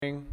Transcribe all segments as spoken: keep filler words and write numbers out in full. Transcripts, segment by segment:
morning.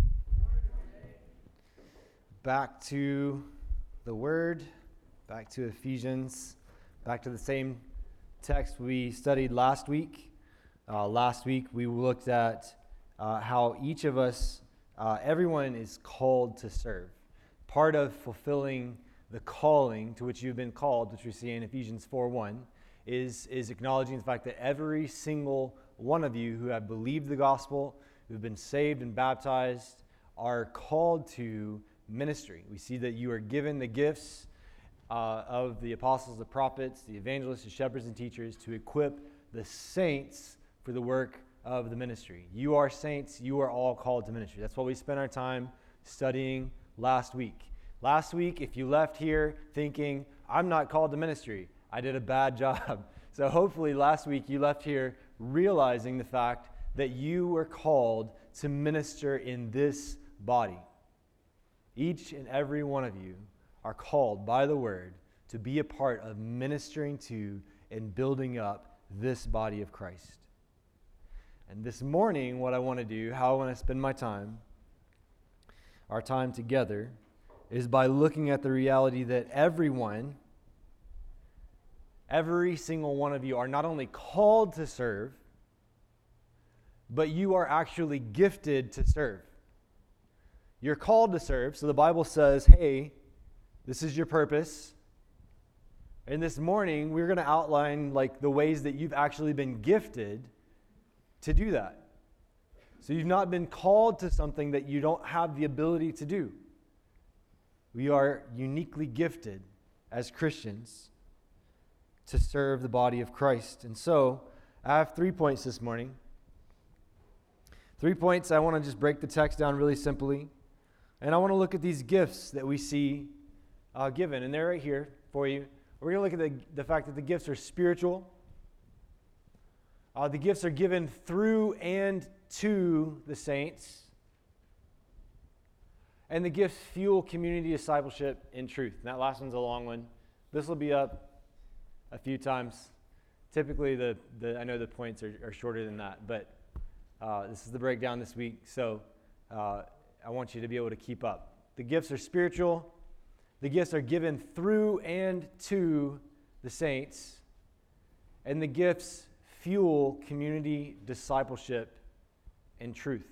Back to the Word, back to Ephesians, back to the same text we studied last week. Uh, last week we looked at uh, how each of us, uh, everyone is called to serve. Part of fulfilling the calling to which you've been called, which we see in Ephesians four one, is, is acknowledging the fact that every single one of you who have believed the gospel, who've been saved and baptized, are called to ministry. We see that you are given the gifts uh, of the apostles, the prophets, the evangelists, the shepherds, and teachers to equip the saints for the work of the ministry. You are saints. You are all called to ministry. That's what we spent our time studying last week. Last week, if you left here thinking, I'm not called to ministry, I did a bad job. So hopefully last week you left here realizing the fact that you were called to minister in this body. Each and every one of you are called by the Word to be a part of ministering to and building up this body of Christ. And this morning, what I want to do, how I want to spend my time, our time together, is by looking at the reality that everyone, every single one of you are not only called to serve, but you are actually gifted to serve. You're called to serve, so the Bible says, hey, this is your purpose. And this morning, we're going to outline like the ways that you've actually been gifted to do that. So you've not been called to something that you don't have the ability to do. We are uniquely gifted as Christians to serve the body of Christ. And so, I have three points this morning. Three points. I want to just break the text down really simply. And I want to look at these gifts that we see uh, given. And they're right here for you. We're going to look at the, the fact that the gifts are spiritual. Uh, the gifts are given through and to the saints. And the gifts fuel community discipleship in truth. And that last one's a long one. This will be up a few times. Typically, the, the I know the points are, are shorter than that, but Uh, this is the breakdown this week, so uh, I want you to be able to keep up. The gifts are spiritual. The gifts are given through and to the saints. And the gifts fuel community discipleship and truth.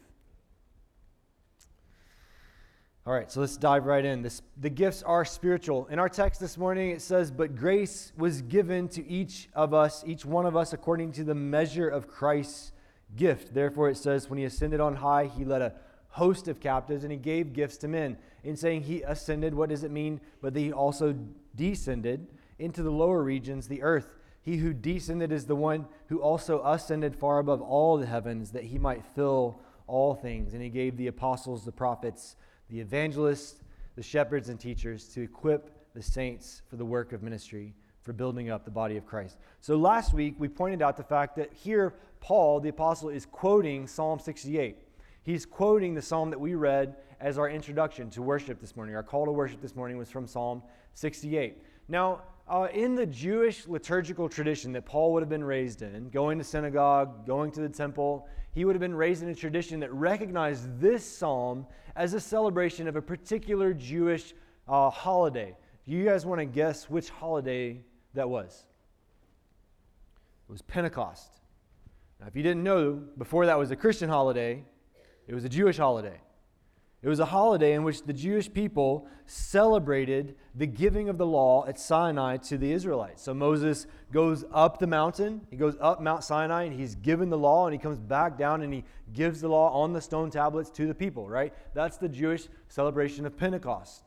All right, so let's dive right in. This, the gifts are spiritual. In our text this morning, it says, "But grace was given to each of us, each one of us, according to the measure of Christ's gift. Therefore it says, when he ascended on high, he led a host of captives, and he gave gifts to men." In saying he ascended, what does it mean? But that he also descended into the lower regions, the earth. He who descended is the one who also ascended far above all the heavens, that he might fill all things. And he gave the apostles, the prophets, the evangelists, the shepherds, and teachers to equip the saints for the work of ministry, for building up the body of Christ. So last week, we pointed out the fact that here, Paul, the apostle, is quoting Psalm sixty-eight. He's quoting the psalm that we read as our introduction to worship this morning. Our call to worship this morning was from Psalm sixty-eight. Now, uh, in the Jewish liturgical tradition that Paul would have been raised in, going to synagogue, going to the temple, he would have been raised in a tradition that recognized this psalm as a celebration of a particular Jewish uh, holiday. Do you guys want to guess which holiday that was? It was Pentecost. Now, if you didn't know, before that was a Christian holiday, it was a Jewish holiday. It was a holiday in which the Jewish people celebrated the giving of the law at Sinai to the Israelites. So Moses goes up the mountain, he goes up Mount Sinai, and he's given the law, and he comes back down and he gives the law on the stone tablets to the people, right? That's the Jewish celebration of Pentecost.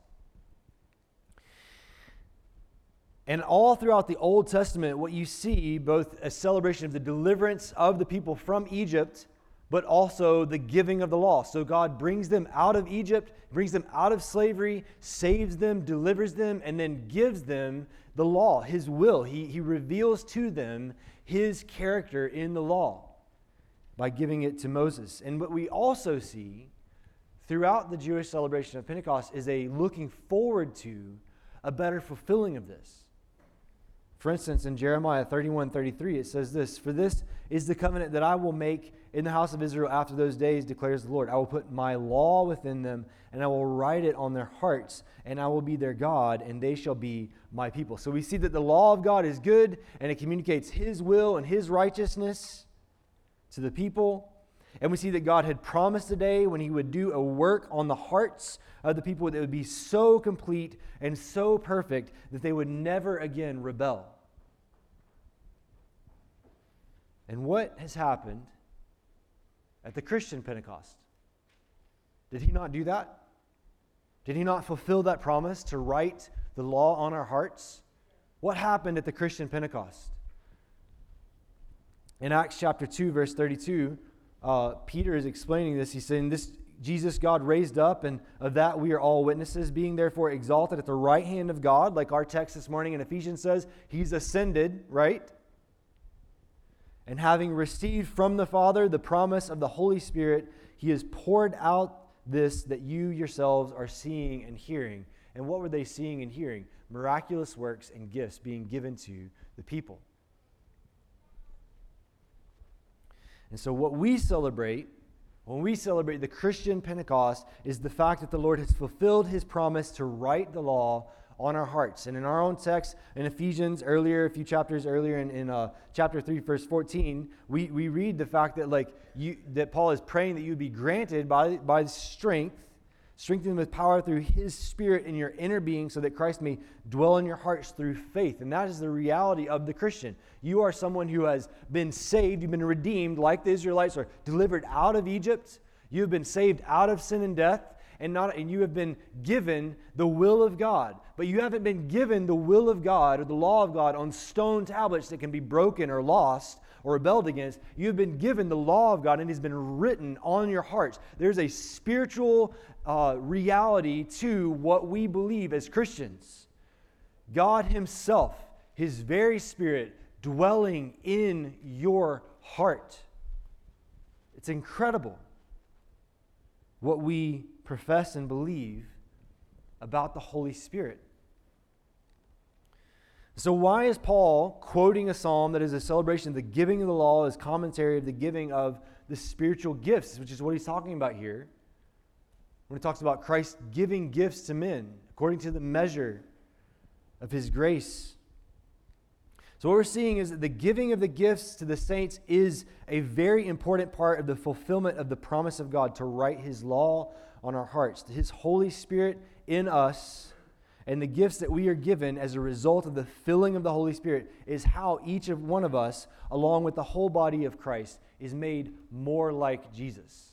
And all throughout the Old Testament, what you see, both a celebration of the deliverance of the people from Egypt, but also the giving of the law. So God brings them out of Egypt, brings them out of slavery, saves them, delivers them, and then gives them the law, His will. He, he reveals to them His character in the law by giving it to Moses. And what we also see throughout the Jewish celebration of Pentecost is a looking forward to a better fulfilling of this. For instance, in Jeremiah thirty-one thirty-three, it says this, "For this is the covenant that I will make in the house of Israel after those days, declares the Lord. I will put my law within them, and I will write it on their hearts, and I will be their God, and they shall be my people." So we see that the law of God is good, and it communicates His will and His righteousness to the people. And we see that God had promised a day when He would do a work on the hearts of the people that would be so complete and so perfect that they would never again rebel. And what has happened at the Christian Pentecost? Did He not do that? Did He not fulfill that promise to write the law on our hearts? What happened at the Christian Pentecost? In Acts chapter two, verse thirty-two, uh, Peter is explaining this. He's saying, "This Jesus God raised up, and of that we are all witnesses, being therefore exalted at the right hand of God," like our text this morning in Ephesians says, He's ascended, right? "And having received from the Father the promise of the Holy Spirit, He has poured out this that you yourselves are seeing and hearing." And what were they seeing and hearing? Miraculous works and gifts being given to the people. And so what we celebrate, when we celebrate the Christian Pentecost, is the fact that the Lord has fulfilled His promise to write the law on our hearts. And in our own text, in Ephesians, earlier, a few chapters earlier, in, in uh, chapter three, verse fourteen, we, we read the fact that like you that Paul is praying that you would be granted by, by strength, strengthened with power through His Spirit in your inner being, so that Christ may dwell in your hearts through faith. And that is the reality of the Christian. You are someone who has been saved, you've been redeemed, like the Israelites are delivered out of Egypt. You have been saved out of sin and death, and not and you have been given the will of God. But you haven't been given the will of God or the law of God on stone tablets that can be broken or lost or rebelled against. You have been given the law of God, and it has been written on your hearts. There's a spiritual uh, reality to what we believe as Christians. God Himself, His very Spirit, dwelling in your heart. It's incredible what we profess and believe about the Holy Spirit. So why is Paul quoting a psalm that is a celebration of the giving of the law as commentary of the giving of the spiritual gifts, which is what he's talking about here, when he talks about Christ giving gifts to men according to the measure of His grace? So what we're seeing is that the giving of the gifts to the saints is a very important part of the fulfillment of the promise of God to write His law on our hearts. His Holy Spirit in us and the gifts that we are given as a result of the filling of the Holy Spirit is how each of one of us, along with the whole body of Christ, is made more like Jesus.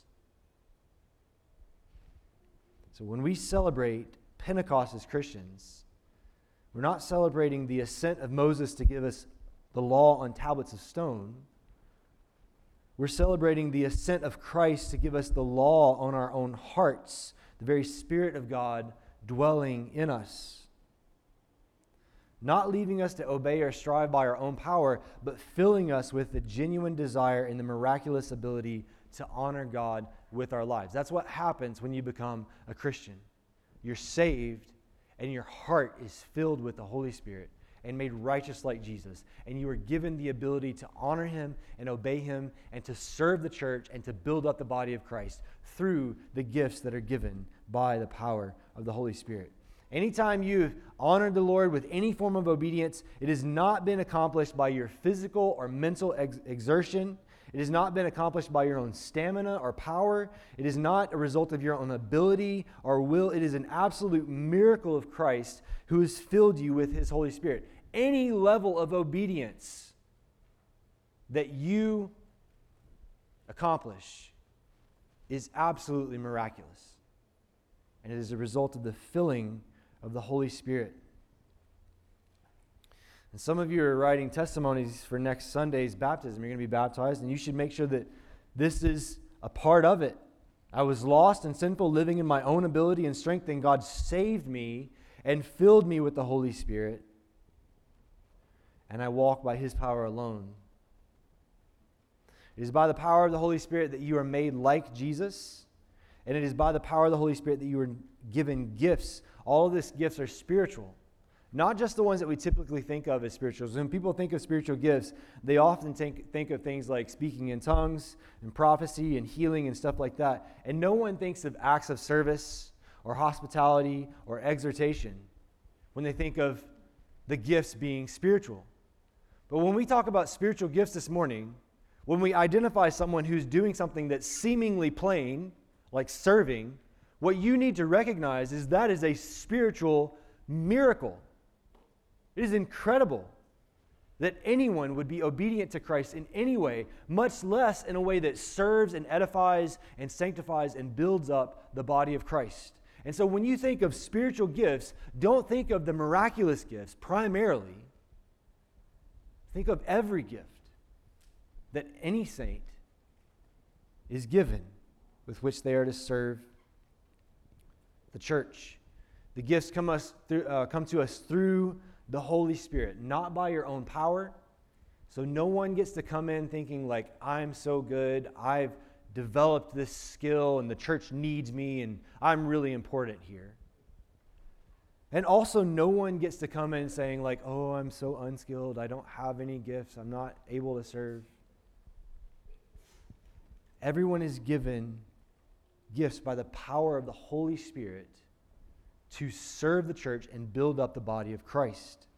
So when we celebrate Pentecost as Christians, we're not celebrating the ascent of Moses to give us the law on tablets of stone. We're celebrating the ascent of Christ to give us the law on our own hearts, the very Spirit of God dwelling in us. Not leaving us to obey or strive by our own power, but filling us with the genuine desire and the miraculous ability to honor God with our lives. That's what happens when you become a Christian. You're saved, and your heart is filled with the Holy Spirit and made righteous like Jesus. And you are given the ability to honor Him and obey Him and to serve the church and to build up the body of Christ through the gifts that are given by the power of the Holy Spirit. Anytime you've honored the Lord with any form of obedience, it has not been accomplished by your physical or mental ex- exertion. It has not been accomplished by your own stamina or power. It is not a result of your own ability or will. It is an absolute miracle of Christ who has filled you with His Holy Spirit. Any level of obedience that you accomplish is absolutely miraculous. And it is a result of the filling of the Holy Spirit. And some of you are writing testimonies for next Sunday's baptism. You're going to be baptized, and you should make sure that this is a part of it. I was lost and sinful, living in my own ability and strength, and God saved me and filled me with the Holy Spirit. And I walk by His power alone. It is by the power of the Holy Spirit that you are made like Jesus, and it is by the power of the Holy Spirit that you are given gifts. All of these gifts are spiritual. Not just the ones that we typically think of as spirituals. When people think of spiritual gifts, they often think, think of things like speaking in tongues and prophecy and healing and stuff like that. And no one thinks of acts of service or hospitality or exhortation when they think of the gifts being spiritual. But when we talk about spiritual gifts this morning, when we identify someone who's doing something that's seemingly plain, like serving, what you need to recognize is that is a spiritual miracle. It is incredible that anyone would be obedient to Christ in any way, much less in a way that serves and edifies and sanctifies and builds up the body of Christ. And so when you think of spiritual gifts, don't think of the miraculous gifts primarily. Think of every gift that any saint is given with which they are to serve the church. The gifts come, us through, uh, come to us through the Holy Spirit, not by your own power. So no one gets to come in thinking like, I'm so good, I've developed this skill and the church needs me and I'm really important here. And also no one gets to come in saying like, oh, I'm so unskilled, I don't have any gifts, I'm not able to serve. Everyone is given gifts by the power of the Holy Spirit to serve the church and build up the body of Christ.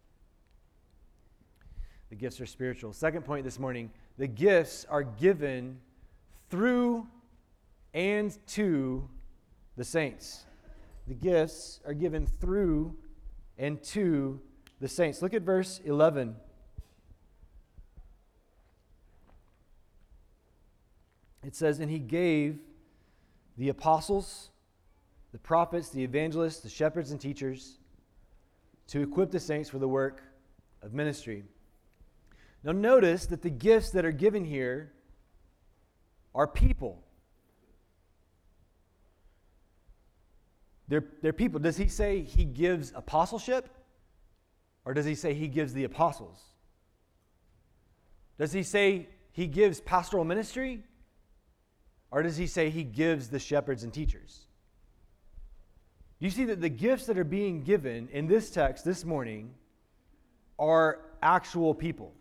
The gifts are spiritual. Second point this morning, the gifts are given through and to the saints. The gifts are given through and to the saints. Look at verse eleven. It says, and he gave the apostles, the prophets, the evangelists, the shepherds and teachers to equip the saints for the work of ministry. Now notice that the gifts that are given here are people. They're, they're people. Does he say he gives apostleship? Or does he say he gives the apostles? Does he say he gives pastoral ministry? Or does he say he gives the shepherds and teachers? You see that the gifts that are being given in this text this morning are actual people.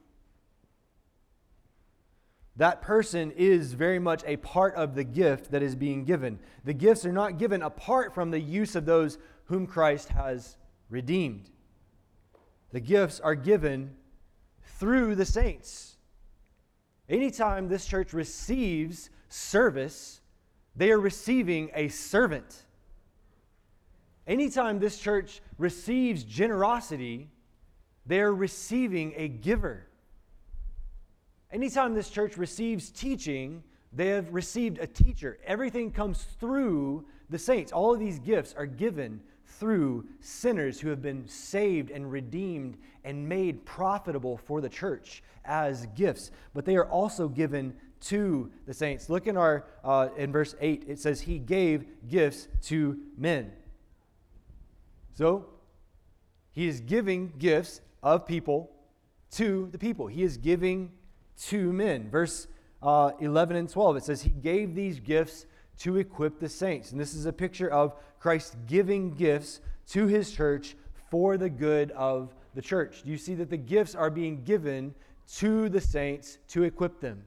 That person is very much a part of the gift that is being given. The gifts are not given apart from the use of those whom Christ has redeemed. The gifts are given through the saints. Anytime this church receives service, they are receiving a servant. Anytime this church receives generosity, they are receiving a giver. Anytime this church receives teaching, they have received a teacher. Everything comes through the saints. All of these gifts are given through sinners who have been saved and redeemed and made profitable for the church as gifts. But they are also given to the saints. Look in our uh, in verse eight. It says, he gave gifts to men. So, he is giving gifts of people to the people. He is giving to men. Verse uh, eleven and twelve, it says, he gave these gifts to equip the saints. And this is a picture of Christ giving gifts to his church for the good of the church. Do you see that the gifts are being given to the saints to equip them?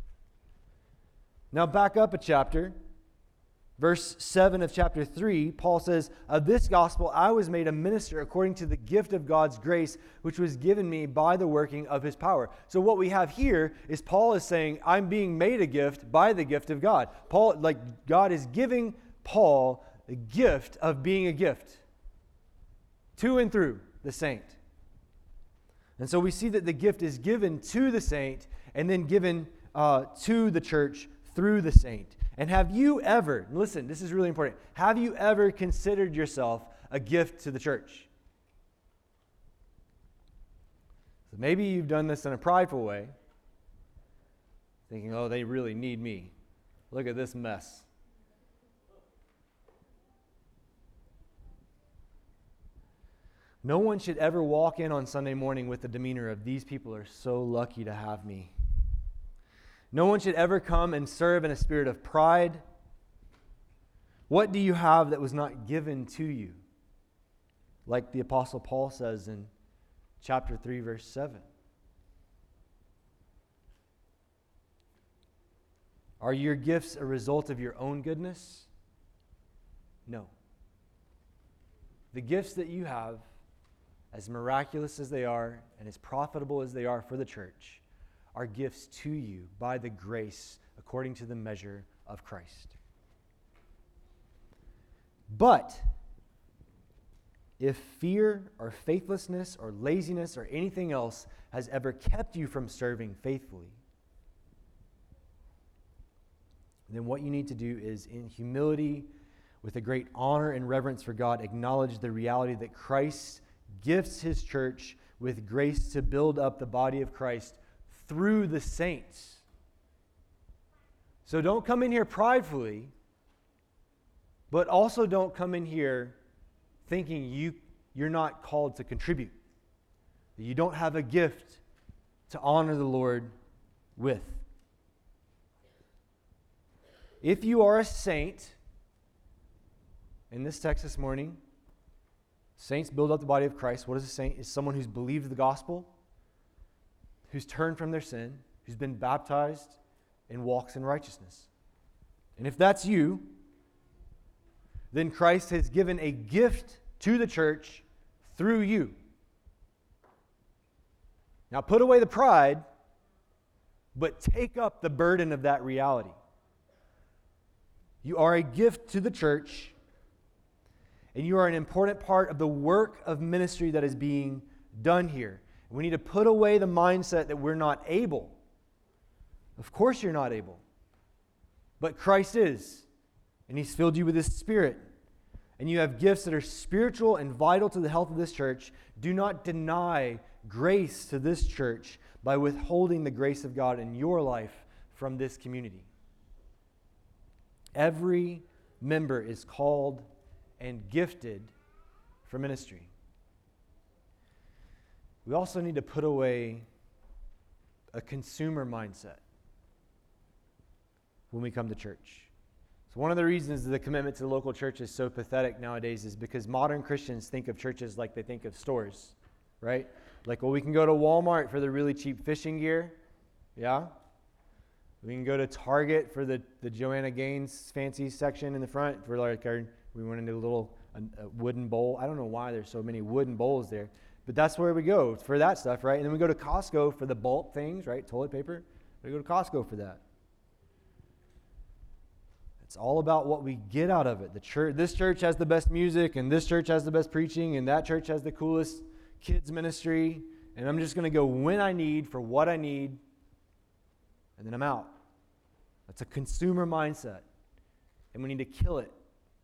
Now back up a chapter. Verse seven of chapter three, Paul says, of this gospel I was made a minister according to the gift of God's grace, which was given me by the working of his power. So what we have here is Paul is saying, I'm being made a gift by the gift of God. Paul, like God is giving Paul the gift of being a gift to and through the saint. And so we see that the gift is given to the saint and then given uh, to the church through the saint. And have you ever, listen, this is really important, have you ever considered yourself a gift to the church? So maybe you've done this in a prideful way, thinking, oh, they really need me. Look at this mess. No one should ever walk in on Sunday morning with the demeanor of, these people are so lucky to have me. No one should ever come and serve in a spirit of pride. What do you have that was not given to you? like the Apostle Paul says in chapter three, verse seven. Are your gifts a result of your own goodness? No. The gifts that you have, as miraculous as they are and as profitable as they are for the church, are gifts to you by the grace according to the measure of Christ. But if fear or faithlessness or laziness or anything else has ever kept you from serving faithfully, then what you need to do is, in humility, with a great honor and reverence for God, acknowledge the reality that Christ gifts his church with grace to build up the body of Christ through the saints. So don't come in here pridefully, but also don't come in here thinking you, you're not called to contribute, that you don't have a gift to honor the Lord with. If you are a saint, in this text this morning, saints build up the body of Christ. What is a saint? Is someone who's believed the gospel, who's turned from their sin, who's been baptized, and walks in righteousness. And if that's you, then Christ has given a gift to the church through you. Now put away the pride, but take up the burden of that reality. You are a gift to the church, and you are an important part of the work of ministry that is being done here. We need to put away the mindset that we're not able. Of course you're not able. But Christ is. And he's filled you with his Spirit. And you have gifts that are spiritual and vital to the health of this church. Do not deny grace to this church by withholding the grace of God in your life from this community. Every member is called and gifted for ministry. We also need to put away a consumer mindset when we come to church. So one of the reasons the commitment to the local church is so pathetic nowadays is because modern Christians think of churches like they think of stores, right? Like, well, we can go to Walmart for the really cheap fishing gear, yeah? We can go to Target for the, the Joanna Gaines fancy section in the front for like our, we went into a little a, a wooden bowl. I don't know why there's so many wooden bowls there, but that's where we go for that stuff, right? And then we go to Costco for the bulk things, right? Toilet paper. We go to Costco for that. It's all about what we get out of it. The church, this church has the best music, and this church has the best preaching, and that church has the coolest kids ministry, and I'm just going to go when I need for what I need, and then I'm out. That's a consumer mindset, and we need to kill it.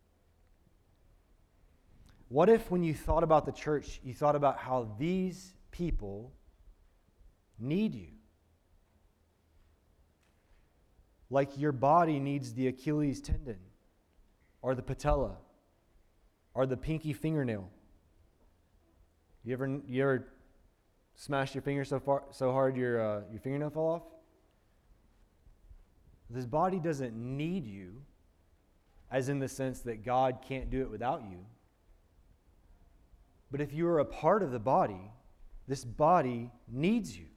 What if when you thought about the church, you thought about how these people need you? Like your body needs the Achilles tendon, or the patella, or the pinky fingernail. You ever you ever smashed your finger so far so hard your uh, your fingernail fell off? This body doesn't need you, as in the sense that God can't do it without you. But if you are a part of the body, this body needs you.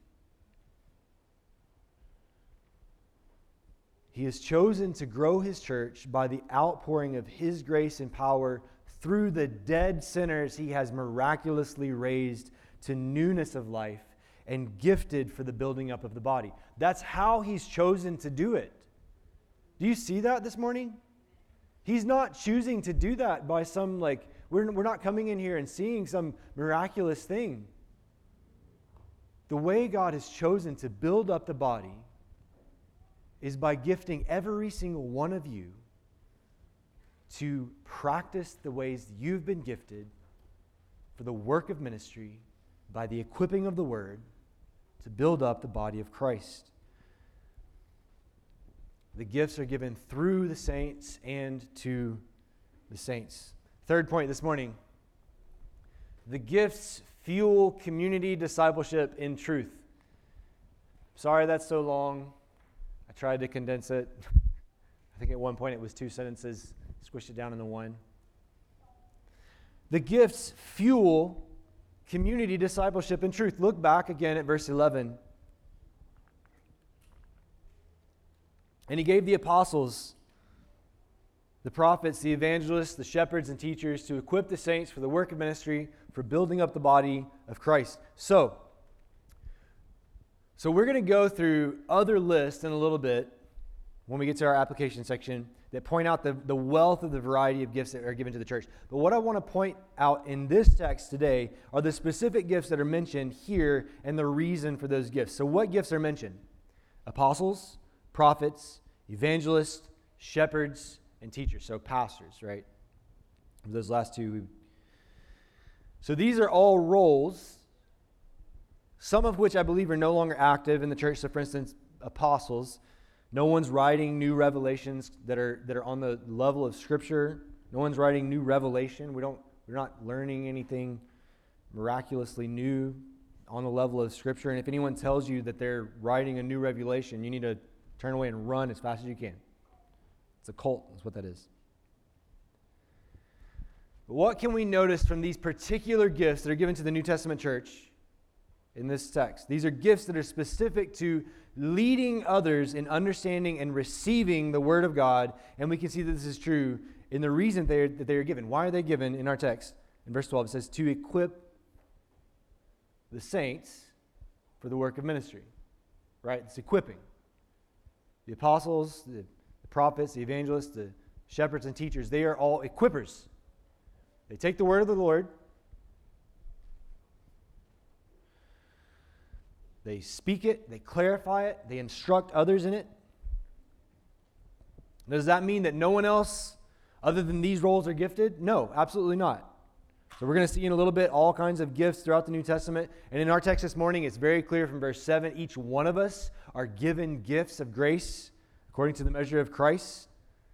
He has chosen to grow his church by the outpouring of his grace and power through the dead sinners he has miraculously raised to newness of life and gifted for the building up of the body. That's how he's chosen to do it. Do you see that this morning? He's not choosing to do that by some, like, we're, we're not coming in here and seeing some miraculous thing. The way God has chosen to build up the body is by gifting every single one of you to practice the ways you've been gifted for the work of ministry by the equipping of the word to build up the body of Christ. The gifts are given through the saints and to the saints. Third point this morning, the gifts fuel community discipleship in truth. Sorry that's so long. I tried to condense it. I think at one point it was two sentences. Squished it down into one. The gifts fuel community discipleship and truth. Look back again at verse eleven. And he gave the apostles, the prophets, the evangelists, the shepherds, and teachers to equip the saints for the work of ministry, for building up the body of Christ. So, so we're going to go through other lists in a little bit when we get to our application section that point out the, the wealth of the variety of gifts that are given to the church. But what I want to point out in this text today are the specific gifts that are mentioned here and the reason for those gifts. So what gifts are mentioned? Apostles, prophets, evangelists, shepherds, and teachers. So pastors, right? Those last two. So these are all roles, some of which I believe are no longer active in the church. So for instance, apostles. No one's writing new revelations that are that are on the level of Scripture. No one's writing new revelation. We don't, we're not learning anything miraculously new on the level of Scripture. And if anyone tells you that they're writing a new revelation, you need to turn away and run as fast as you can. It's a cult, is what that is. But what can we notice from these particular gifts that are given to the New Testament church in this text? These are gifts that are specific to leading others in understanding and receiving the Word of God, and we can see that this is true in the reason they are, that they are given. Why are they given in our text? In verse twelve, it says, to equip the saints for the work of ministry. Right? It's equipping. The apostles, the, the prophets, the evangelists, the shepherds and teachers, they are all equippers. They take the word of the Lord, they speak it, they clarify it, they instruct others in it. Does that mean that no one else other than these roles are gifted? No, absolutely not. So we're going to see in a little bit all kinds of gifts throughout the New Testament. And in our text this morning, it's very clear from verse seven, each one of us are given gifts of grace according to the measure of Christ.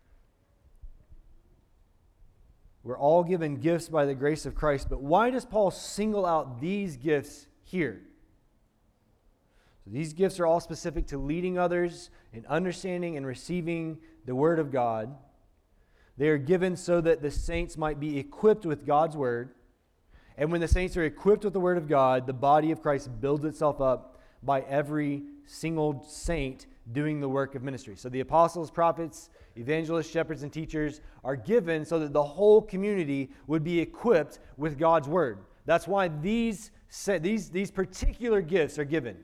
We're all given gifts by the grace of Christ. But why does Paul single out these gifts here? So these gifts are all specific to leading others in understanding and receiving the Word of God. They are given so that the saints might be equipped with God's Word. And when the saints are equipped with the Word of God, the body of Christ builds itself up by every single saint doing the work of ministry. So the apostles, prophets, evangelists, shepherds, and teachers are given so that the whole community would be equipped with God's Word. That's why these, these, these particular gifts are given.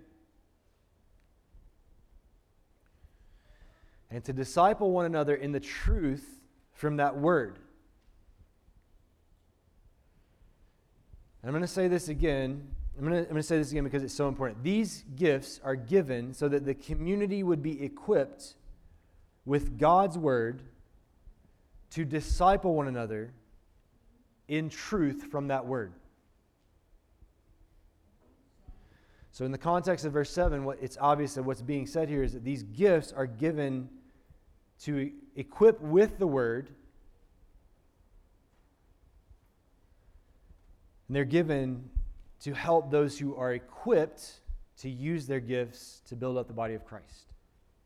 And to disciple one another in the truth from that Word. And I'm going to say this again. I'm going, to, I'm going to say this again because it's so important. These gifts are given so that the community would be equipped with God's Word to disciple one another in truth from that Word. So in the context of verse seven, what it's obvious that what's being said here is that these gifts are given to equip with the Word. And they're given to help those who are equipped to use their gifts to build up the body of Christ.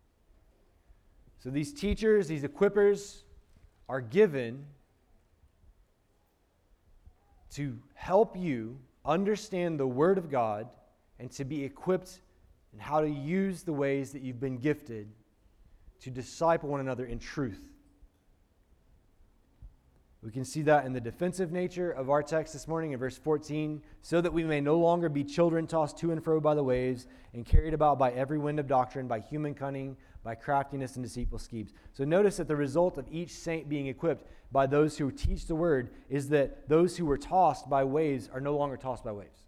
So these teachers, these equippers, are given to help you understand the Word of God and to be equipped in how to use the ways that you've been gifted to disciple one another in truth. We can see that in the defensive nature of our text this morning in verse fourteen, so that we may no longer be children tossed to and fro by the waves and carried about by every wind of doctrine, by human cunning, by craftiness and deceitful schemes. So notice that the result of each saint being equipped by those who teach the word is that those who were tossed by waves are no longer tossed by waves.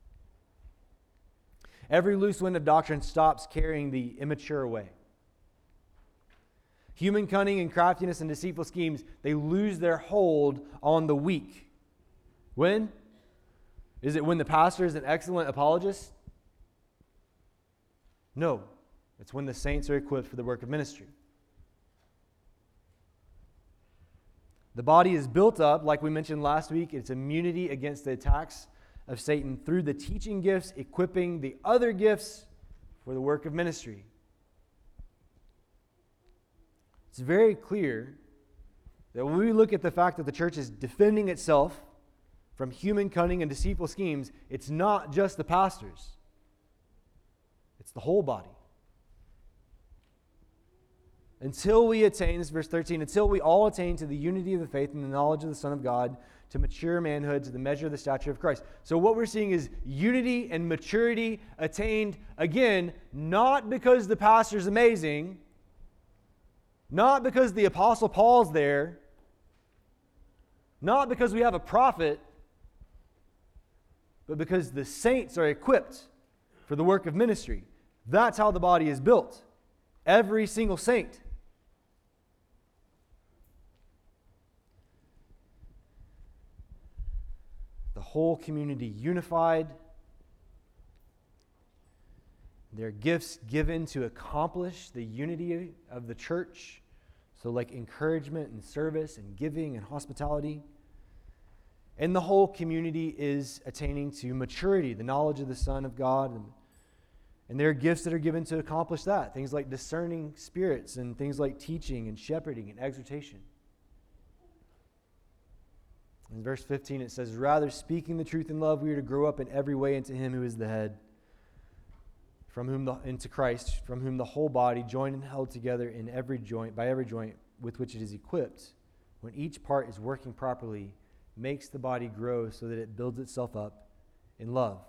Every loose wind of doctrine stops carrying the immature away. Human cunning and craftiness and deceitful schemes, they lose their hold on the weak. When? Is it when the pastor is an excellent apologist? No. It's when the saints are equipped for the work of ministry. The body is built up, like we mentioned last week. It's immunity against the attacks of Satan through the teaching gifts, equipping the other gifts for the work of ministry. It's very clear that when we look at the fact that the church is defending itself from human cunning and deceitful schemes, it's not just the pastors. It's the whole body. Until we attain, this is verse thirteen, until we all attain to the unity of the faith and the knowledge of the Son of God, to mature manhood, to the measure of the stature of Christ. So what we're seeing is unity and maturity attained, again, not because the pastor's amazing, not because the Apostle Paul's there, not because we have a prophet, but because the saints are equipped for the work of ministry. That's how the body is built. Every single saint. The whole community unified. Their gifts given to accomplish the unity of the church. So like encouragement and service and giving and hospitality. And the whole community is attaining to maturity, the knowledge of the Son of God. And, and there are gifts that are given to accomplish that. Things like discerning spirits and things like teaching and shepherding and exhortation. In verse fifteen it says, rather speaking the truth in love, we are to grow up in every way into Him who is the head, from whom the, into Christ, from whom the whole body, joined and held together in every joint, by every joint with which it is equipped, when each part is working properly, makes the body grow so that it builds itself up in love.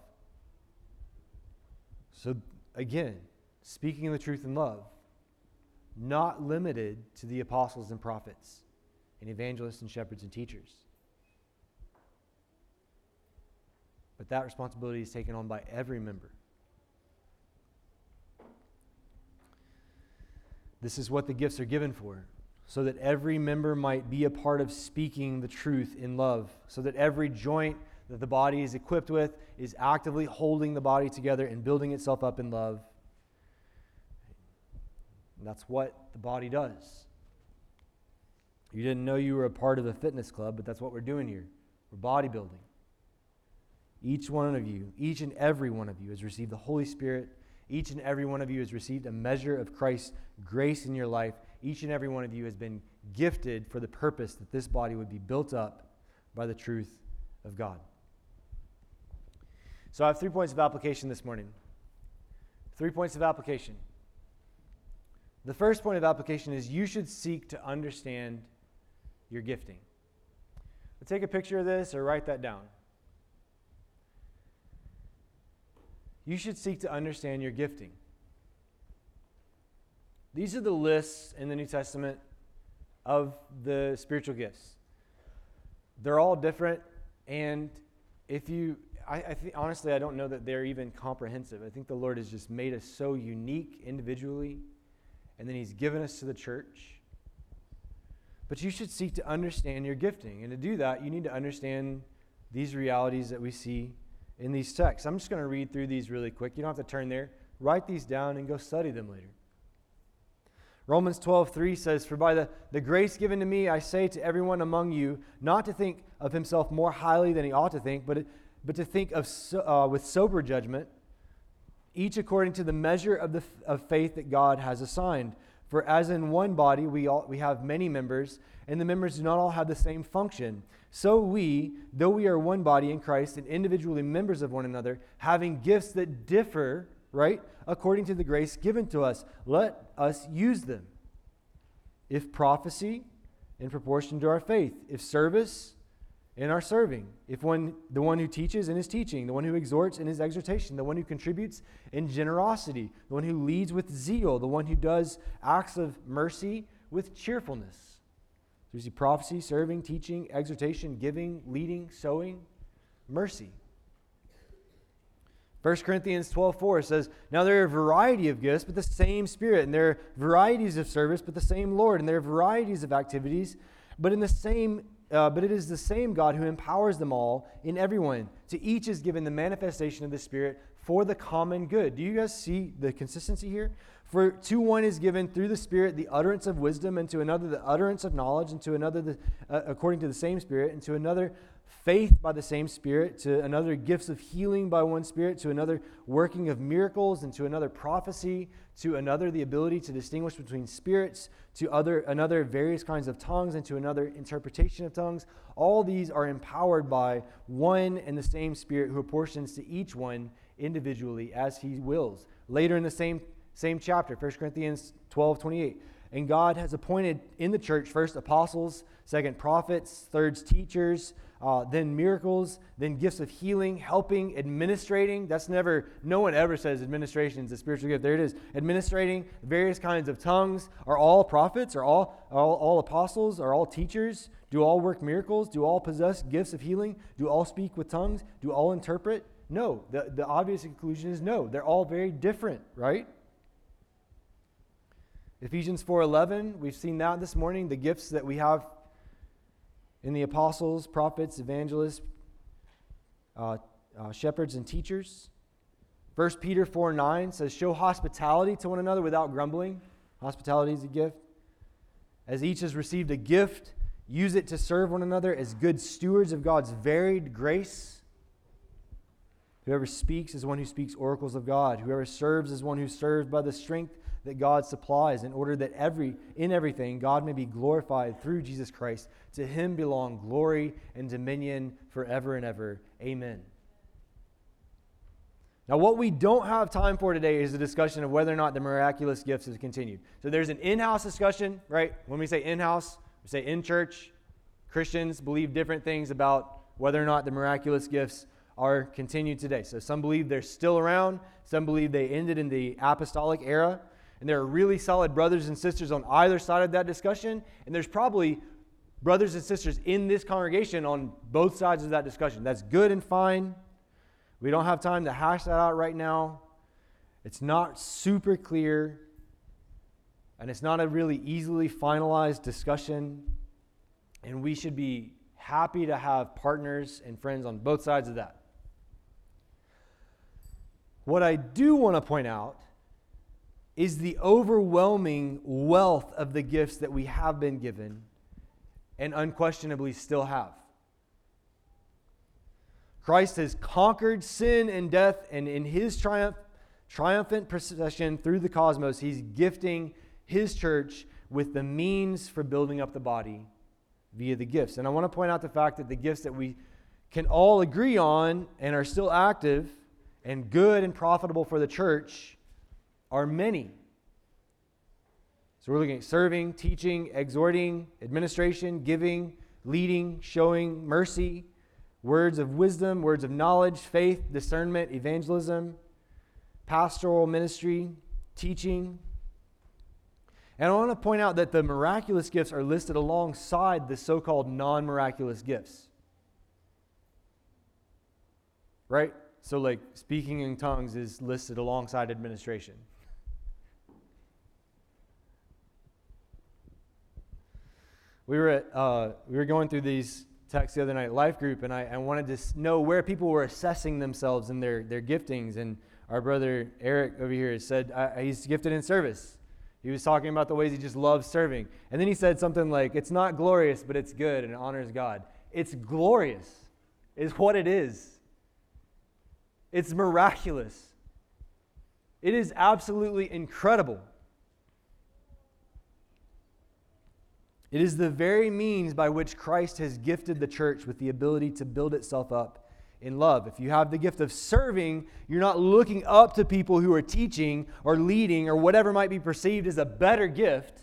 So again, speaking the truth in love, not limited to the apostles and prophets and evangelists and shepherds and teachers. But that responsibility is taken on by every member. This is what the gifts are given for, so that every member might be a part of speaking the truth in love, so that every joint that the body is equipped with is actively holding the body together and building itself up in love. And that's what the body does. You didn't know you were a part of a fitness club, but that's what we're doing here. We're bodybuilding. Each one of you, each and every one of you has received the Holy Spirit. Each and every one of you has received a measure of Christ's grace in your life. Each and every one of you has been gifted for the purpose that this body would be built up by the truth of God. So I have three points of application this morning. Three points of application. The first point of application is you should seek to understand your gifting. Let's take a picture of this or write that down. You should seek to understand your gifting. These are the lists in the New Testament of the spiritual gifts. They're all different, and if you, I, I think honestly, I don't know that they're even comprehensive. I think the Lord has just made us so unique individually, and then He's given us to the church. But you should seek to understand your gifting, and to do that, you need to understand these realities that we see in these texts. I'm just going to read through these really quick. You don't have to turn there. Write these down and go study them later. Romans twelve three says, for by the, the grace given to me, I say to everyone among you, not to think of himself more highly than he ought to think, but, but to think of so, uh, with sober judgment, each according to the measure of, the, of faith that God has assigned. For as in one body we all we have many members, and the members do not all have the same function. So we, though we are one body in Christ and individually members of one another, having gifts that differ, right, according to the grace given to us, let us use them. If prophecy, in proportion to our faith. If service, in our serving. If one, the one who teaches in his teaching, the one who exhorts in his exhortation, the one who contributes in generosity, the one who leads with zeal, the one who does acts of mercy with cheerfulness. So you see prophecy, serving, teaching, exhortation, giving, leading, sowing, mercy. First Corinthians twelve four says, now there are a variety of gifts, but the same Spirit. And there are varieties of service, but the same Lord. And there are varieties of activities, but in the same Uh, but it is the same God who empowers them all in everyone. To each is given the manifestation of the Spirit for the common good. Do you guys see the consistency here? For to one is given through the Spirit the utterance of wisdom, and to another the utterance of knowledge, and to another the, uh, according to the same Spirit, and to another faith by the same Spirit, to another gifts of healing by one Spirit, to another working of miracles, and to another prophecy, to another the ability to distinguish between spirits, to other another various kinds of tongues, and to another interpretation of tongues. All these are empowered by one and the same Spirit, who apportions to each one individually as he wills. Later in the same Same chapter, First Corinthians twelve twenty-eight. And God has appointed in the church first apostles, second prophets, third teachers, uh, then miracles, then gifts of healing, helping, administrating. That's never, no one ever says administration is a spiritual gift. There it is. Administrating, various kinds of tongues. Are all prophets? Are all, all, all apostles? Are all teachers? Do all work miracles? Do all possess gifts of healing? Do all speak with tongues? Do all interpret? No. The, the obvious conclusion is no. They're all very different, right? Ephesians four eleven, we've seen that this morning, the gifts that we have in the apostles, prophets, evangelists, uh, uh, shepherds, and teachers. First Peter four nine says, show hospitality to one another without grumbling. Hospitality is a gift. As each has received a gift, use it to serve one another as good stewards of God's varied grace. Whoever speaks is one who speaks oracles of God. Whoever serves is one who serves by the strength that God supplies, in order that every in everything God may be glorified through Jesus Christ. To him belong glory and dominion forever and ever. Amen. Now, what we don't have time for today is a discussion of whether or not the miraculous gifts is continued. So there's an in-house discussion, right? When we say in-house, we say in church. Christians believe different things about whether or not the miraculous gifts are continued today. So some believe they're still around. Some believe they ended in the apostolic era. And there are really solid brothers and sisters on either side of that discussion. And there's probably brothers and sisters in this congregation on both sides of that discussion. That's good and fine. We don't have time to hash that out right now. It's not super clear. And it's not a really easily finalized discussion. And we should be happy to have partners and friends on both sides of that. What I do want to point out is the overwhelming wealth of the gifts that we have been given and unquestionably still have. Christ has conquered sin and death, and in his triumph, triumphant procession through the cosmos, he's gifting his church with the means for building up the body via the gifts. And I want to point out the fact that the gifts that we can all agree on and are still active and good and profitable for the church are many. So we're looking at serving, teaching, exhorting, administration, giving, leading, showing, mercy, words of wisdom, words of knowledge, faith, discernment, evangelism, pastoral ministry, teaching. And I want to point out that the miraculous gifts are listed alongside the so-called non-miraculous gifts. Right? So like speaking in tongues is listed alongside administration. We were at, uh, we were going through these texts the other night, Life Group, and I, I wanted to know where people were assessing themselves in their, their giftings. And our brother Eric over here said uh, he's gifted in service. He was talking about the ways he just loves serving. And then he said something like, it's not glorious, but it's good and it honors God. It's glorious is what it is. It's miraculous. It is absolutely incredible. It is the very means by which Christ has gifted the church with the ability to build itself up in love. If you have the gift of serving, you're not looking up to people who are teaching or leading or whatever might be perceived as a better gift.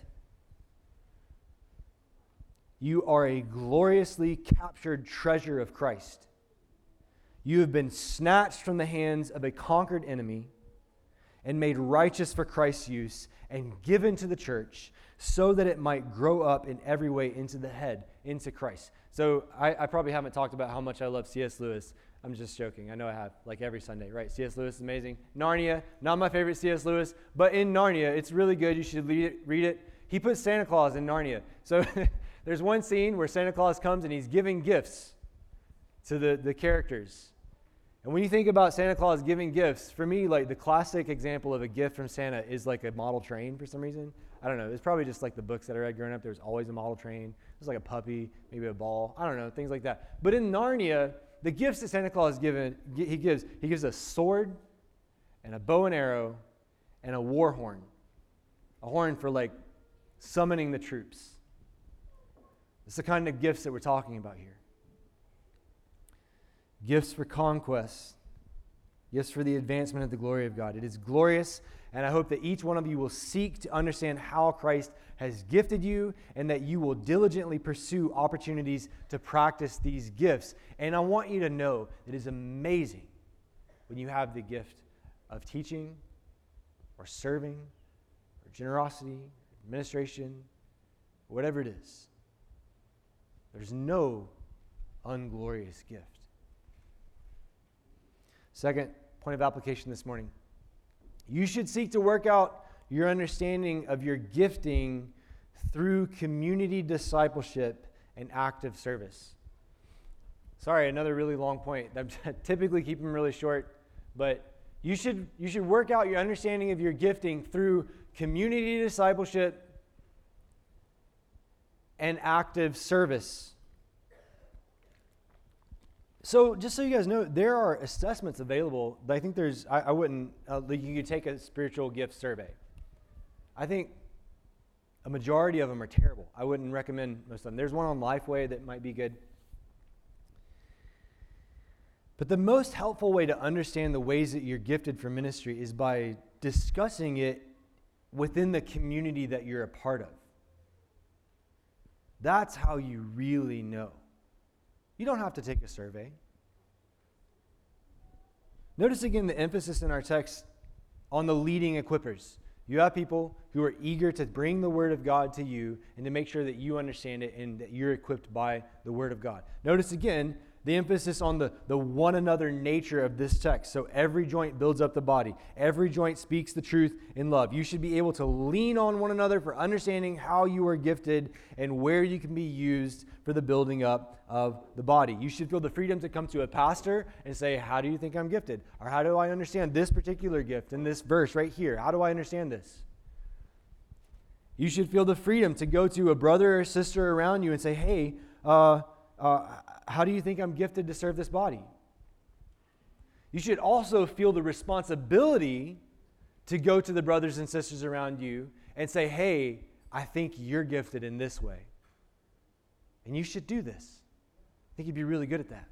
You are a gloriously captured treasure of Christ. You have been snatched from the hands of a conquered enemy and made righteous for Christ's use and given to the church so that it might grow up in every way into the head, into Christ. So I, I probably haven't talked about how much I love C S Lewis. I'm just joking. I know I have, like every Sunday, right? C S Lewis is amazing. Narnia, not my favorite C S Lewis, but in Narnia, it's really good. You should read it. Read it. He put Santa Claus in Narnia. So there's one scene where Santa Claus comes and he's giving gifts to the, the characters. And when you think about Santa Claus giving gifts, for me, like the classic example of a gift from Santa is like a model train for some reason. I don't know. It's probably just like the books that I read growing up. There's always a model train. There's like a puppy, maybe a ball. I don't know, things like that. But in Narnia, the gifts that Santa Claus given, he gives, he gives a sword and a bow and arrow and a war horn. A horn for like summoning the troops. It's the kind of gifts that we're talking about here. Gifts for conquest. Gifts for the advancement of the glory of God. It is glorious, and I hope that each one of you will seek to understand how Christ has gifted you and that you will diligently pursue opportunities to practice these gifts. And I want you to know it is amazing when you have the gift of teaching or serving or generosity, administration, whatever it is. There's no unglorious gift. Second point of application this morning. You should seek to work out your understanding of your gifting through community discipleship and active service. Sorry, another really long point. I typically keep them really short, but you should you should work out your understanding of your gifting through community discipleship and active service. So just so you guys know, there are assessments available. I think there's, I, I wouldn't, uh, like you could take a spiritual gift survey. I think a majority of them are terrible. I wouldn't recommend most of them. There's one on Lifeway that might be good. But the most helpful way to understand the ways that you're gifted for ministry is by discussing it within the community that you're a part of. That's how you really know. You don't have to take a survey. Notice again the emphasis in our text on the leading equippers. You have people who are eager to bring the Word of God to you and to make sure that you understand it and that you're equipped by the Word of God. Notice again the emphasis on the, the one another nature of this text. So every joint builds up the body. Every joint speaks the truth in love. You should be able to lean on one another for understanding how you are gifted and where you can be used for the building up of the body. You should feel the freedom to come to a pastor and say, how do you think I'm gifted? Or how do I understand this particular gift in this verse right here? How do I understand this? You should feel the freedom to go to a brother or sister around you and say, hey, uh, uh, how do you think I'm gifted to serve this body? You should also feel the responsibility to go to the brothers and sisters around you and say, hey, I think you're gifted in this way. And you should do this. I think you'd be really good at that.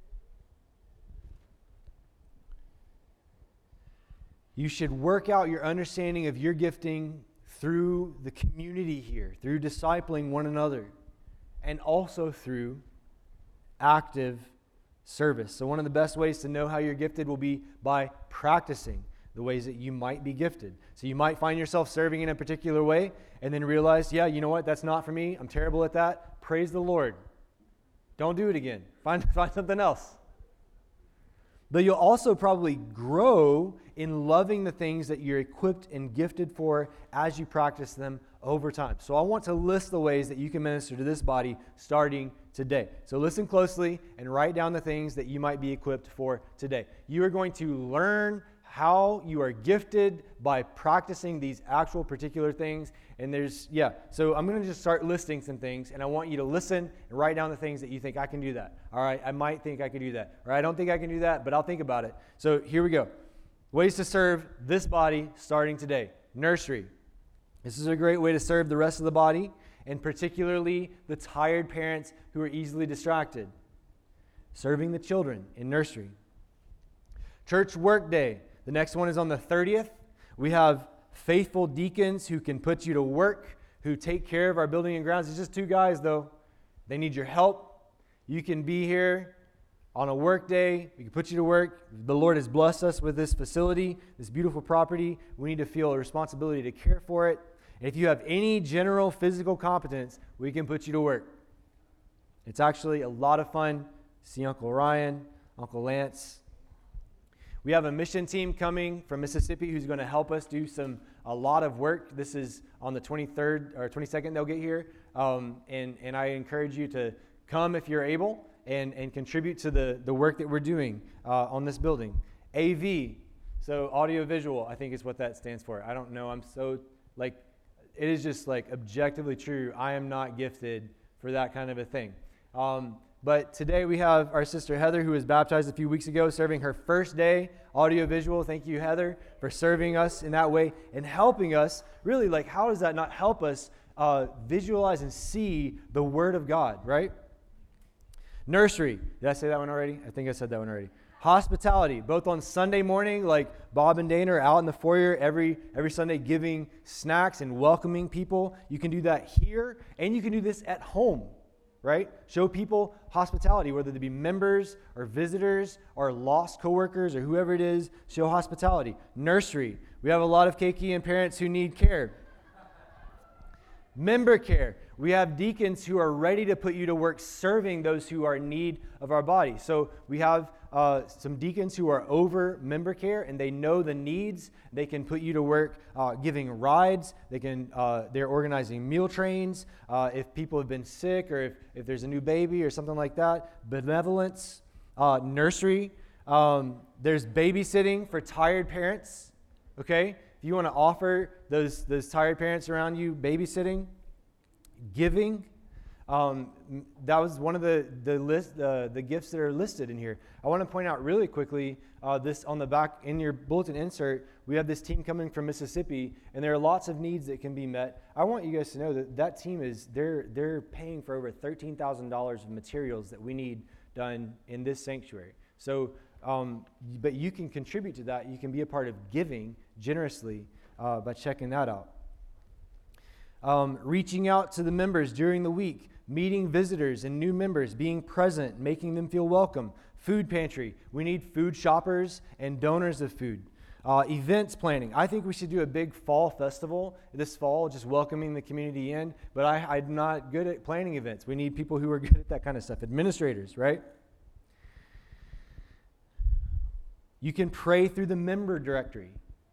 You should work out your understanding of your gifting through the community here, through discipling one another, and also through active service. So one of the best ways to know how you're gifted will be by practicing the ways that you might be gifted. So you might find yourself serving in a particular way and then realize, yeah, you know what, that's not for me. I'm terrible at that. Praise the Lord. Don't do it again. Find, find something else. But you'll also probably grow in loving the things that you're equipped and gifted for as you practice them over time. So I want to list the ways that you can minister to this body starting today. So listen closely and write down the things that you might be equipped for today. You are going to learn how you are gifted by practicing these actual particular things. And there's, yeah, so I'm going to just start listing some things, and I want you to listen and write down the things that you think, I can do that. All right, I might think I can do that. Or I don't think I can do that, but I'll think about it. So here we go. Ways to serve this body starting today. Nursery. This is a great way to serve the rest of the body, and particularly the tired parents who are easily distracted. Serving the children in nursery. Church work day. The next one is on the thirtieth. We have faithful deacons who can put you to work, who take care of our building and grounds. It's just two guys, though. They need your help. You can be here on a work day. We can put you to work. The Lord has blessed us with this facility, this beautiful property. We need to feel a responsibility to care for it. And if you have any general physical competence, we can put you to work. It's actually a lot of fun. See Uncle Ryan, Uncle Lance. We have a mission team coming from Mississippi who's going to help us do some a lot of work. This is on the twenty-third or twenty-second they'll get here. Um, and, and I encourage you to come if you're able and, and contribute to the, the work that we're doing uh, on this building. A V, so audio visual, I think is what that stands for. I don't know. I'm so, like, it is just like objectively true. I am not gifted for that kind of a thing. Um, but today we have our sister Heather, who was baptized a few weeks ago, serving her first day audio visual. Thank you, Heather, for serving us in that way and helping us. Really, like, how does that not help us uh, visualize and see the Word of God, right? Nursery. Did I say that one already? I think I said that one already. Hospitality, both on Sunday morning, like Bob and Dana are out in the foyer every every Sunday giving snacks and welcoming people. You can do that here, and you can do this at home, right? Show people hospitality, whether they be members or visitors or lost coworkers or whoever it is, show hospitality. Nursery, we have a lot of K K and parents who need care. Member care. We have deacons who are ready to put you to work serving those who are in need of our body. So we have uh, some deacons who are over member care and they know the needs. They can put you to work uh, giving rides. They can. Uh, they're organizing meal trains. Uh, if people have been sick or if, if there's a new baby or something like that. Benevolence. Uh, nursery. Um, there's babysitting for tired parents. Okay? If you want to offer those, those tired parents around you babysitting. Giving, um, that was one of the the list uh, the gifts that are listed in here. I want to point out really quickly uh, this on the back in your bulletin insert. We have this team coming from Mississippi, and there are lots of needs that can be met. I want you guys to know that that team is they're they're paying for over thirteen thousand dollars of materials that we need done in this sanctuary. So, um, but you can contribute to that. You can be a part of giving generously uh, by checking that out. Um, reaching out to the members during the week, meeting visitors and new members, being present, making them feel welcome. Food pantry. We need food shoppers and donors of food. Uh, events planning. I think we should do a big fall festival this fall, just welcoming the community in. But I, I'm not good at planning events. We need people who are good at that kind of stuff. Administrators, right? You can pray through the member directory.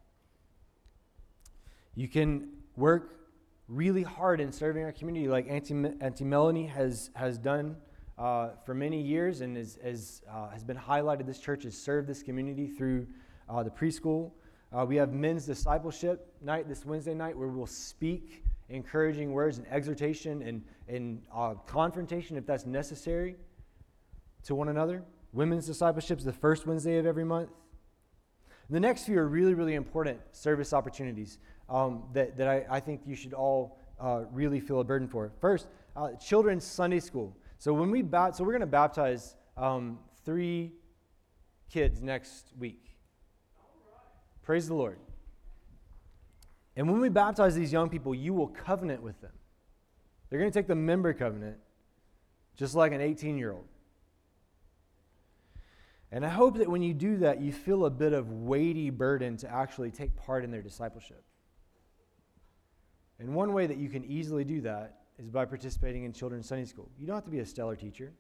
You can work really hard in serving our community, like Auntie, Auntie Melanie has has done uh, for many years, and is, is uh, has been highlighted. This church has served this community through uh, the preschool. Uh, we have men's discipleship night this Wednesday night, where we'll speak encouraging words and exhortation and and uh, confrontation, if that's necessary, to one another. Women's discipleship is the first Wednesday of every month. The next few are really, really important service opportunities. Um, that, that I, I think you should all uh, really feel a burden for. First, uh, children's Sunday school. So when we bat, so we're going to baptize um, three kids next week. Praise the Lord. And when we baptize these young people, you will covenant with them. They're going to take the member covenant, just like an eighteen-year-old. And I hope that when you do that, you feel a bit of weighty burden to actually take part in their discipleship. And one way that you can easily do that is by participating in children's Sunday school. You don't have to be a stellar teacher.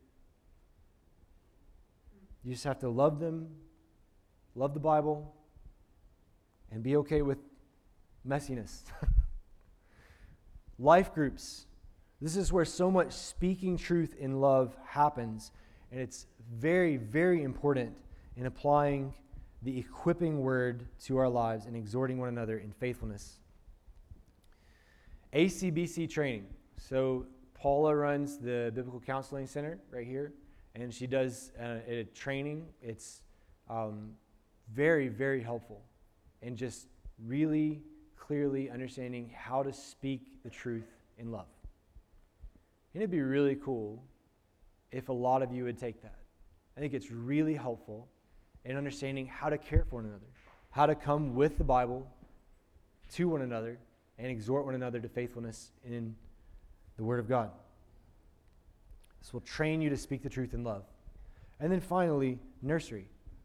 You just have to love them, love the Bible, and be okay with messiness. Life groups. This is where so much speaking truth in love happens, and it's very, very important in applying the equipping word to our lives and exhorting one another in faithfulness. A C B C training. So Paula runs the Biblical Counseling Center right here, and she does uh, a training. It's um, very, very helpful in just really clearly understanding how to speak the truth in love. And it'd be really cool if a lot of you would take that. I think it's really helpful in understanding how to care for one another, how to come with the Bible to one another, and exhort one another to faithfulness in the Word of God. This will train you to speak the truth in love. And then finally, nursery.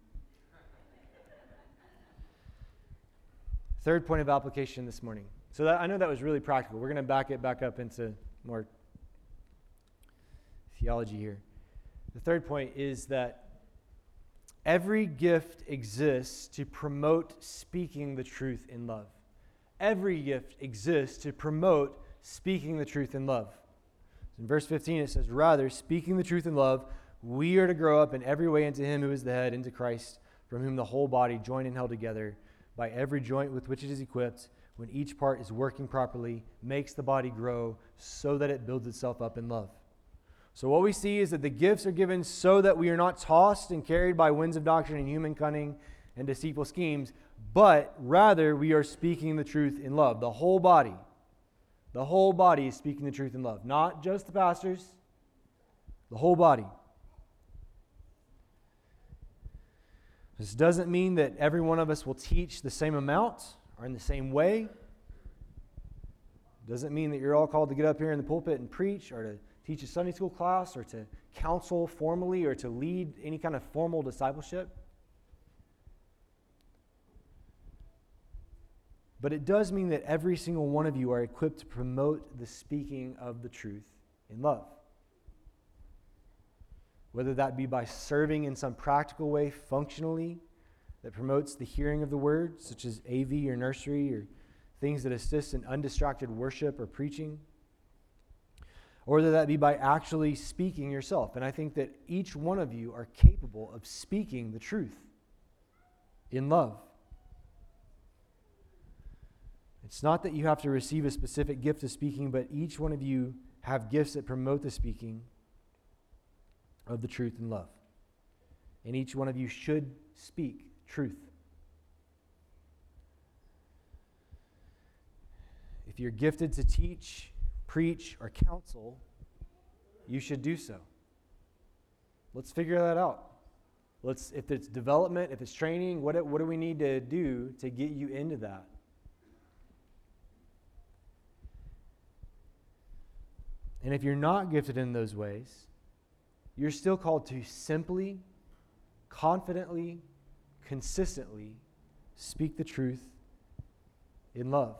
Third point of application this morning. So that, I know that was really practical. We're going to back it back up into more theology here. The third point is that every gift exists to promote speaking the truth in love. Every gift exists to promote speaking the truth in love. In verse fifteen, it says, "Rather, speaking the truth in love, we are to grow up in every way into him who is the head, into Christ, from whom the whole body, joined and held together by every joint with which it is equipped, when each part is working properly, makes the body grow so that it builds itself up in love." So what we see is that the gifts are given so that we are not tossed and carried by winds of doctrine and human cunning and deceitful schemes, but rather we are speaking the truth in love. The whole body, the whole body is speaking the truth in love. Not just the pastors, the whole body. This doesn't mean that every one of us will teach the same amount or in the same way. It doesn't mean that you're all called to get up here in the pulpit and preach or to teach a Sunday school class or to counsel formally or to lead any kind of formal discipleship. But it does mean that every single one of you are equipped to promote the speaking of the truth in love. Whether that be by serving in some practical way functionally that promotes the hearing of the word, such as A V or nursery or things that assist in undistracted worship or preaching, or whether that be by actually speaking yourself. And I think that each one of you are capable of speaking the truth in love. It's not that you have to receive a specific gift of speaking, but each one of you have gifts that promote the speaking of the truth in love. And each one of you should speak truth. If you're gifted to teach, preach, or counsel, you should do so. Let's figure that out. Let's, if it's development, if it's training, what, what do we need to do to get you into that? And if you're not gifted in those ways, you're still called to simply, confidently, consistently speak the truth in love.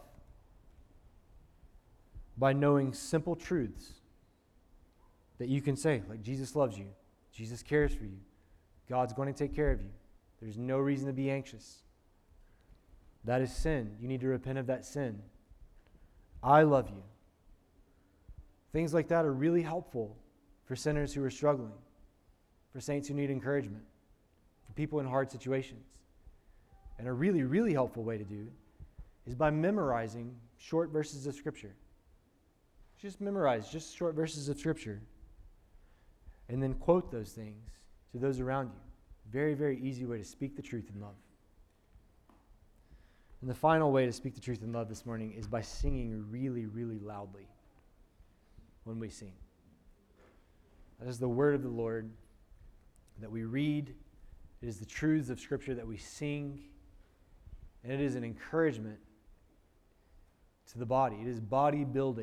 By knowing simple truths that you can say, like Jesus loves you, Jesus cares for you, God's going to take care of you. There's no reason to be anxious. That is sin. You need to repent of that sin. I love you. Things like that are really helpful for sinners who are struggling, for saints who need encouragement, for people in hard situations. And a really, really helpful way to do is by memorizing short verses of Scripture. Just memorize just short verses of Scripture and then quote those things to those around you. Very, very easy way to speak the truth in love. And the final way to speak the truth in love this morning is by singing really, really loudly when we sing. That is the word of the Lord that we read. It is the truths of Scripture that we sing. And it is an encouragement to the body. It is body building.